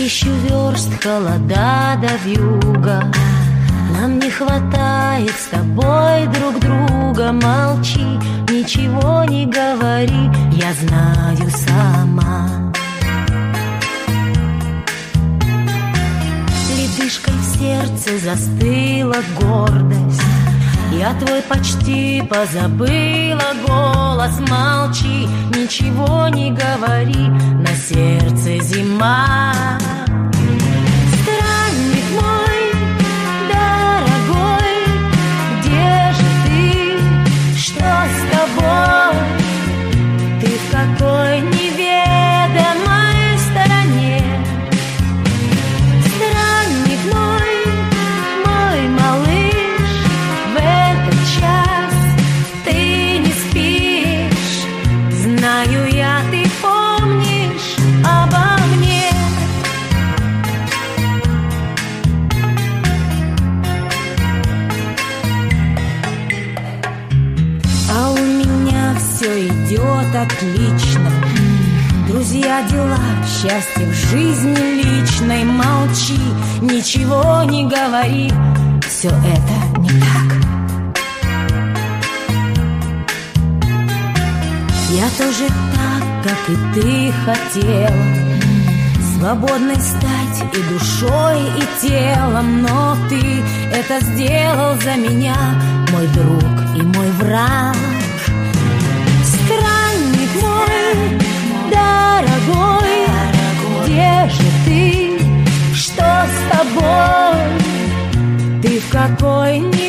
1000 верст холода до вьюга. Нам не хватает с тобой друг друга. Молчи, ничего не говори, я знаю сама. Ледышкой в сердце застыла гордость. Я твой почти позабыла голос. Молчи, ничего не говори, на сердце зима. Странник мой, дорогой, где же ты? Что с тобой? Ты в какой неведомой стороне? Странник мой, мой малыш, в этот час ты не спишь. Знаю я, ты помнишь обо мне. А у меня все идет отлично. Друзья, дела, счастье в жизни личной. Молчи, ничего не говори, все это не так. Я тоже так, как и ты хотела, свободной стать и душой, и телом. Но ты это сделал за меня, мой друг и мой враг. Странник мой, дорогой, где же ты? Что с тобой? Ты в какой